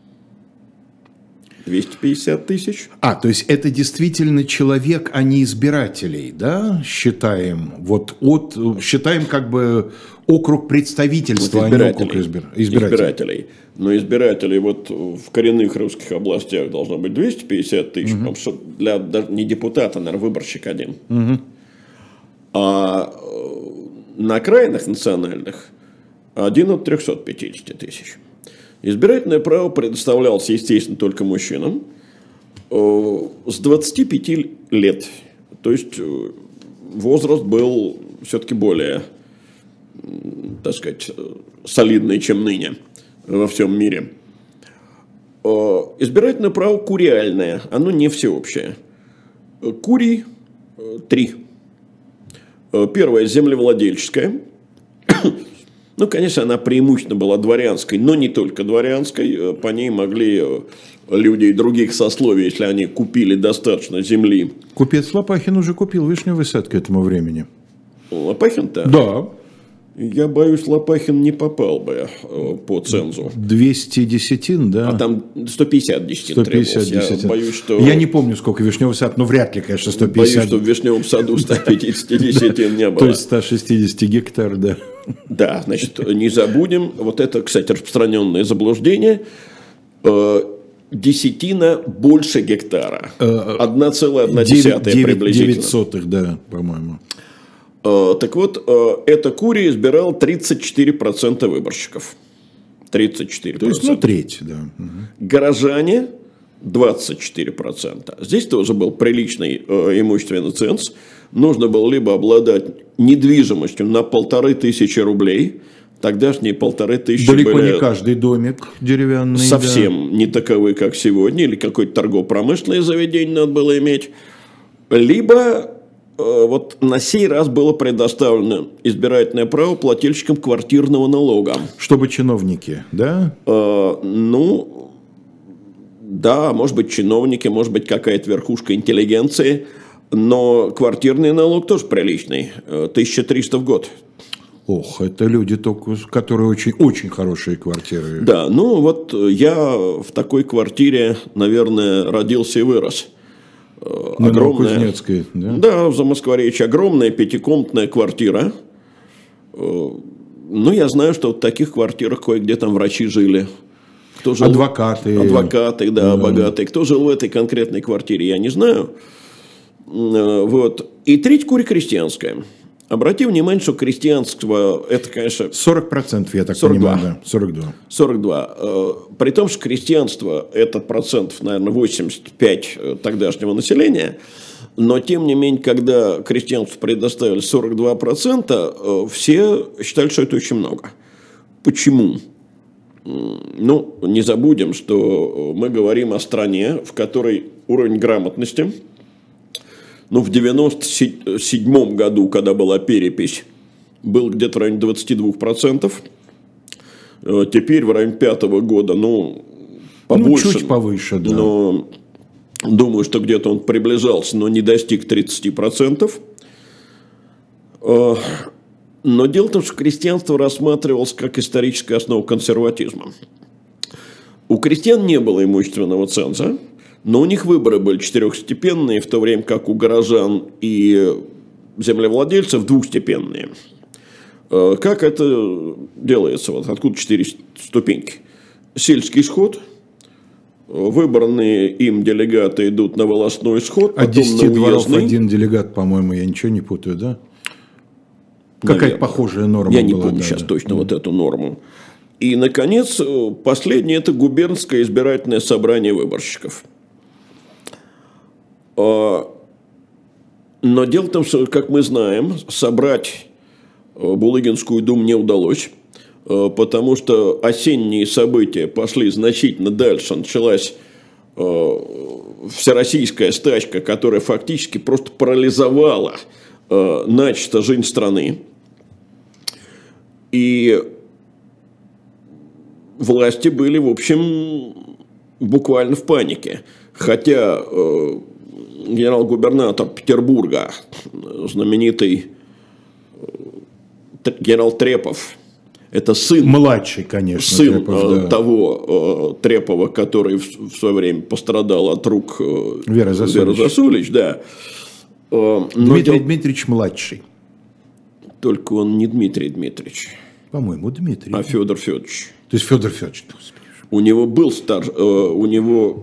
Speaker 2: 250 тысяч.
Speaker 1: То есть это действительно человек, а не избирателей, да? Считаем. Считаем как бы округ представительства, а не округ избирателей.
Speaker 2: Но избирателей вот в коренных русских областях должно быть 250 тысяч, потому что даже не депутат, а, наверное, выборщик один. А на окраинах национальных один от 350 тысяч. Избирательное право предоставлялось, естественно, только мужчинам с 25 лет. То есть возраст был все-таки более, так сказать, солидный, чем ныне во всем мире. Избирательное право куриальное, оно не всеобщее. Курий 3. Первое – землевладельческое. Ну, конечно, она преимущественно была дворянской, но не только дворянской. По ней могли люди и других сословий, если они купили достаточно земли.
Speaker 1: Купец Лопахин уже купил Вишневый сад к этому времени.
Speaker 2: Лопахин-то?
Speaker 1: Да.
Speaker 2: Я боюсь, Лопахин не попал бы по цензу.
Speaker 1: 200 десятин, да?
Speaker 2: А там 150 десятин
Speaker 1: 150
Speaker 2: требовалось.
Speaker 1: десятин.
Speaker 2: Я боюсь, что...
Speaker 1: Я не помню, сколько Вишневый сад, но вряд ли, конечно, 150.
Speaker 2: Боюсь, что в Вишневом саду 150 десятин не было.
Speaker 1: То есть 160 гектар, да.
Speaker 2: Да, значит, не забудем. Вот это, кстати, распространенное заблуждение. Десятина больше гектара. 1,1 приблизительно. 900,
Speaker 1: да, по-моему.
Speaker 2: Так вот, эта курия избирал 34% выборщиков. 34%.
Speaker 1: То есть, треть, да.
Speaker 2: Горожане 24%. Здесь тоже был приличный имущественный ценз. Нужно было либо обладать недвижимостью на 1500 рублей. Тогдашние 1500
Speaker 1: далеко
Speaker 2: были...
Speaker 1: не каждый домик деревянный.
Speaker 2: Совсем не таковы, как сегодня. Или какое-то торгово-промышленное заведение надо было иметь. Либо вот на сей раз было предоставлено избирательное право плательщикам квартирного налога.
Speaker 1: Чтобы чиновники, да?
Speaker 2: Ну, да, может быть, чиновники, может быть, какая-то верхушка интеллигенции, но квартирный налог тоже приличный, 1300 в год.
Speaker 1: Ох, это люди, только, которые очень, очень хорошие квартиры.
Speaker 2: Да, ну вот я в такой квартире, наверное, родился и вырос.
Speaker 1: На Новокузнецкой, да?
Speaker 2: Да, в Замоскворечье. Огромная пятикомнатная квартира. Ну, я знаю, что в таких квартирах кое-где там врачи жили. Кто жил... Адвокаты, да, богатые. Кто жил в этой конкретной квартире, я не знаю. Вот. И треть кури крестьянская. Обрати внимание, что крестьянство, это, конечно...
Speaker 1: 40%, я так
Speaker 2: 42.
Speaker 1: понимаю, да. 42.
Speaker 2: 42. При том, что крестьянство, это процентов, наверное, 85 тогдашнего населения, но, тем не менее, когда крестьянству предоставили 42%, все считали, что это очень много. Почему? Ну, не забудем, что мы говорим о стране, в которой уровень грамотности... Ну, в 1997 году, когда была перепись, был где-то в районе 22%. Теперь в районе 5 года, ну, побольше.
Speaker 1: Ну, чуть повыше, да.
Speaker 2: Но думаю, что где-то он приближался, но не достиг 30%. Но дело в том, что крестьянство рассматривалось как историческая основа консерватизма. У крестьян не было имущественного ценза. Но у них выборы были четырехстепенные, в то время как у горожан и землевладельцев двухстепенные. Как это делается? Вот откуда 4 ступеньки? Сельский сход, выбранные им делегаты идут на волостной сход,
Speaker 1: потом 10 дворов один делегат, по-моему, я ничего не путаю, да? Какая-то похожая норма
Speaker 2: я
Speaker 1: была.
Speaker 2: Я не помню сейчас точно вот эту норму. И, наконец, последнее – это губернское избирательное собрание выборщиков. Но дело в том, что, как мы знаем, собрать Булыгинскую думу не удалось, потому что осенние события пошли значительно дальше. Началась всероссийская стачка, которая фактически просто парализовала начисто жизнь страны. И власти были, в общем, буквально в панике. Хотя... генерал-губернатор Петербурга, знаменитый генерал Трепов, это сын...
Speaker 1: Младший, конечно.
Speaker 2: Сын
Speaker 1: Трепов, да.
Speaker 2: того Трепова, который в свое время пострадал от рук
Speaker 1: Веры
Speaker 2: Засулич. Да.
Speaker 1: Дмитрий Дмитриевич младший.
Speaker 2: Только он не Дмитрий Дмитриевич.
Speaker 1: По-моему, Дмитрий.
Speaker 2: А Федор Федорович.
Speaker 1: То есть Федор Федорович.
Speaker 2: У него был у него...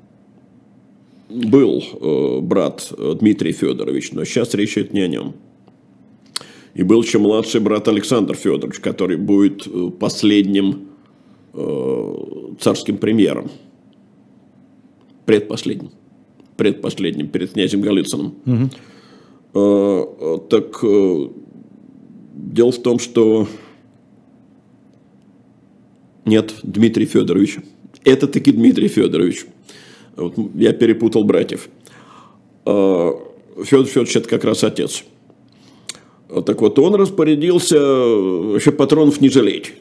Speaker 2: был брат Дмитрий Федорович, но сейчас речь идет не о нем. И был еще младший брат Александр Федорович, который будет последним царским премьером. Предпоследним перед князем Голицыным. Угу. Так дело в том, что нет, Дмитрий Федорович. Это таки Дмитрий Федорович. Вот я перепутал братьев. Федор Федорович – это как раз отец. Так вот, он распорядился вообще патронов не жалеть.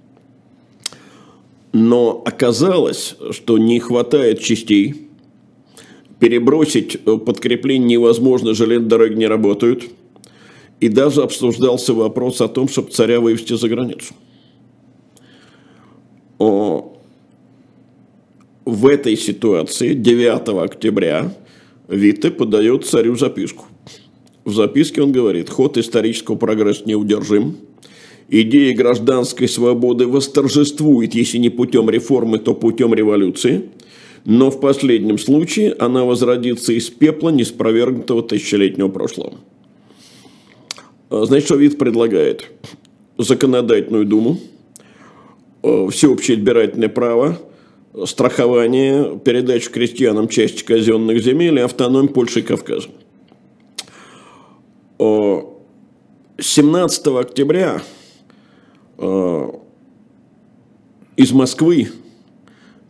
Speaker 2: Но оказалось, что не хватает частей. Перебросить подкрепление невозможно, железные дороги не работают. И даже обсуждался вопрос о том, чтобы царя вывести за границу. В этой ситуации 9 октября Витте подает царю записку. В записке он говорит: ход исторического прогресса неудержим, идея гражданской свободы восторжествует, если не путем реформы, то путем революции, но в последнем случае она возродится из пепла неспровергнутого тысячелетнего прошлого. Значит, что Витте предлагает? Законодательную думу, всеобщее избирательное право, страхование, передачу крестьянам части казенных земель и автономию Польши и Кавказа. 17 октября из Москвы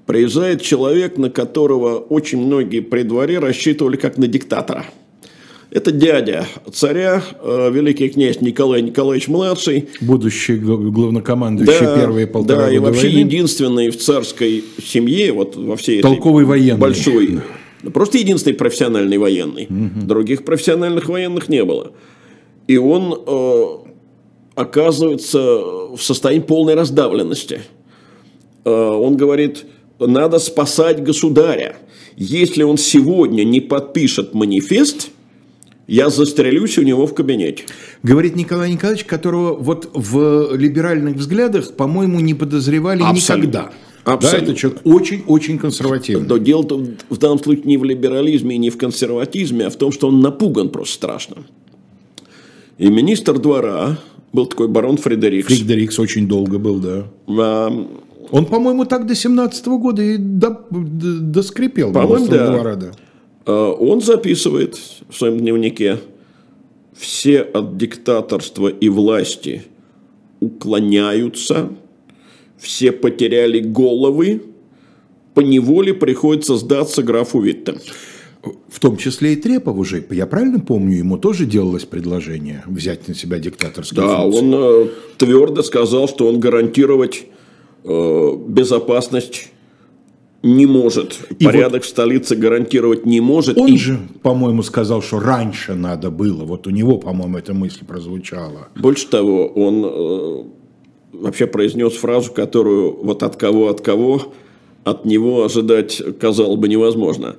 Speaker 2: приезжает человек, на которого очень многие при дворе рассчитывали как на диктатора. Это дядя царя, великий князь Николай Николаевич младший.
Speaker 1: Будущий главнокомандующий первые полтора года
Speaker 2: и вообще
Speaker 1: войны.
Speaker 2: Единственный в царской семье, вот во всей
Speaker 1: толковый
Speaker 2: этой
Speaker 1: военный.
Speaker 2: Большой, просто единственный профессиональный военный. Других профессиональных военных не было. И он оказывается в состоянии полной раздавленности. Он говорит, надо спасать государя. Если он сегодня не подпишет манифест, я застрелюсь у него в кабинете.
Speaker 1: Говорит Николай Николаевич, которого вот в либеральных взглядах, по-моему, не подозревали никогда. Абсолютно. Да, это человек очень-очень консервативный.
Speaker 2: Но дело-то в данном случае не в либерализме и не в консерватизме, а в том, что он напуган просто страшно. И министр двора был такой барон Фредерикс.
Speaker 1: Фредерикс очень долго был, да. Он, по-моему, так до 17-го года и доскрипел.
Speaker 2: По-моему, да. Он записывает в своем дневнике: все от диктаторства и власти уклоняются, все потеряли головы, поневоле приходится сдаться графу Витте.
Speaker 1: В том числе и Трепову же, я правильно помню, ему тоже делалось предложение взять на себя диктаторскую функцию?
Speaker 2: Да, он твердо сказал, что он гарантировать безопасность не может. И порядок в столице гарантировать не может.
Speaker 1: Он же, по-моему, сказал, что раньше надо было. Вот у него, по-моему, эта мысль прозвучала.
Speaker 2: Больше того, он вообще произнес фразу, которую вот от кого, от него ожидать, казалось бы, невозможно.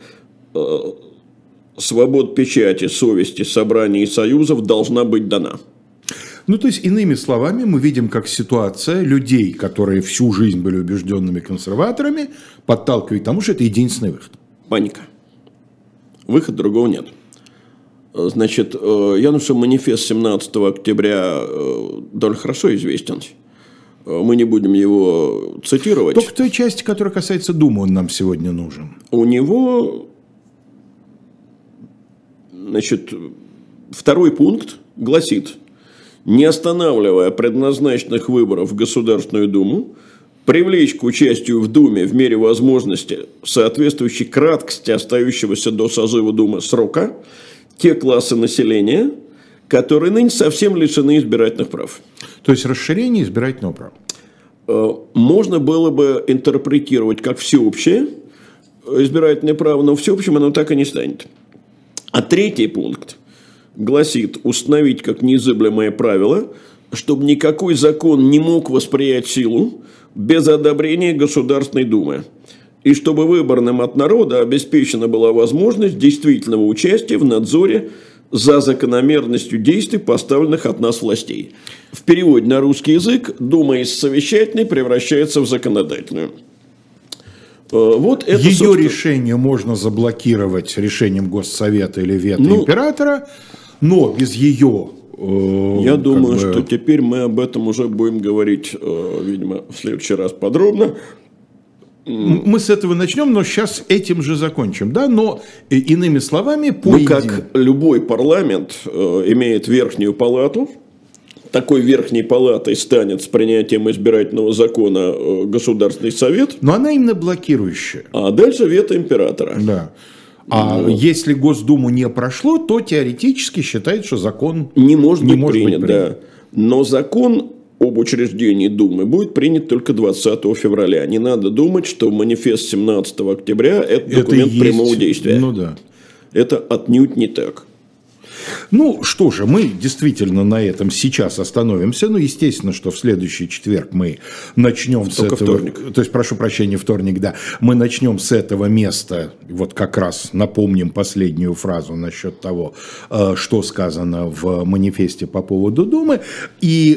Speaker 2: Свобода печати, совести, собраний и союзов должна быть дана.
Speaker 1: Ну, то есть, иными словами, мы видим, как ситуация людей, которые всю жизнь были убежденными консерваторами, подталкивает к тому, что это единственный выход.
Speaker 2: Паника. Выхода другого нет. Значит, я думаю, что манифест 17 октября довольно хорошо известен. Мы не будем его цитировать.
Speaker 1: Только в той части, которая касается Думы, он нам сегодня нужен.
Speaker 2: У него, значит, второй пункт гласит: не останавливая предназначенных выборов в Государственную Думу, привлечь к участию в Думе в мере возможности, соответствующей краткости остающегося до созыва Думы срока, те классы населения, которые ныне совсем лишены избирательных прав.
Speaker 1: То есть расширение избирательного права.
Speaker 2: Можно было бы интерпретировать как всеобщее избирательное право, но всеобщим оно так и не станет. А третий пункт гласит: установить как неизыблемое правило, чтобы никакой закон не мог восприять силу без одобрения Государственной Думы, и чтобы выборным от народа обеспечена была возможность действительного участия в надзоре за закономерностью действий, поставленных от нас властей. В переводе на русский язык Дума из совещательной превращается в законодательную. Вот это,
Speaker 1: ее
Speaker 2: собственно,
Speaker 1: решение можно заблокировать решением Госсовета или вето императора, но без ее...
Speaker 2: Я думаю, что теперь мы об этом уже будем говорить, видимо, в следующий раз подробно.
Speaker 1: Мы с этого начнем, но сейчас этим же закончим. Да? Но, иными словами,
Speaker 2: как любой парламент имеет верхнюю палату, такой верхней палатой станет с принятием избирательного закона Государственный Совет.
Speaker 1: Но она именно блокирующая.
Speaker 2: А дальше вето императора.
Speaker 1: Да. А если Госдуму не прошло, то теоретически считается, что закон
Speaker 2: не может быть принят. Да. Но закон об учреждении Думы будет принят только 20 февраля. Не надо думать, что манифест 17 октября – это документ прямого действия.
Speaker 1: Ну, да.
Speaker 2: Это отнюдь не так.
Speaker 1: Ну, что же, мы действительно на этом сейчас остановимся. Ну, естественно, что в следующий четверг мы начнем с этого...
Speaker 2: Вторник.
Speaker 1: То есть, прошу прощения, вторник, да. Мы начнем с этого места, вот как раз напомним последнюю фразу насчет того, что сказано в манифесте по поводу Думы. И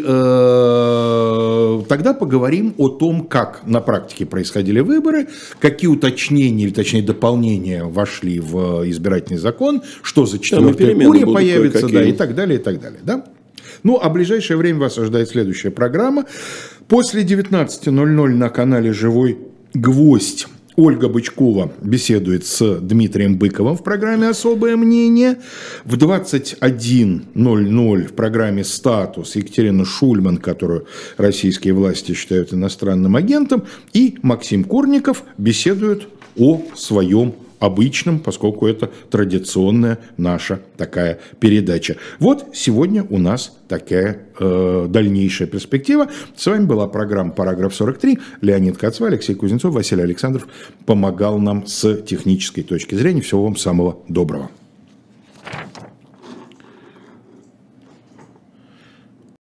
Speaker 1: тогда поговорим о том, как на практике происходили выборы, какие уточнения, или точнее дополнения вошли в избирательный закон, что за четвертая курия появится, да, и так далее, и так далее. Да? Ну, а в ближайшее время вас ожидает следующая программа. После 19:00 на канале «Живой гвоздь» Ольга Бычкова беседует с Дмитрием Быковым в программе «Особое мнение». В 21:00 в программе «Статус» Екатерина Шульман, которую российские власти считают иностранным агентом, и Максим Курников беседуют о своем обычным, поскольку это традиционная наша такая передача. Вот сегодня у нас такая дальнейшая перспектива. С вами была программа «Параграф 43». Леонид Кацва, Алексей Кузнецов, Василий Александров помогал нам с технической точки зрения. Всего вам самого доброго.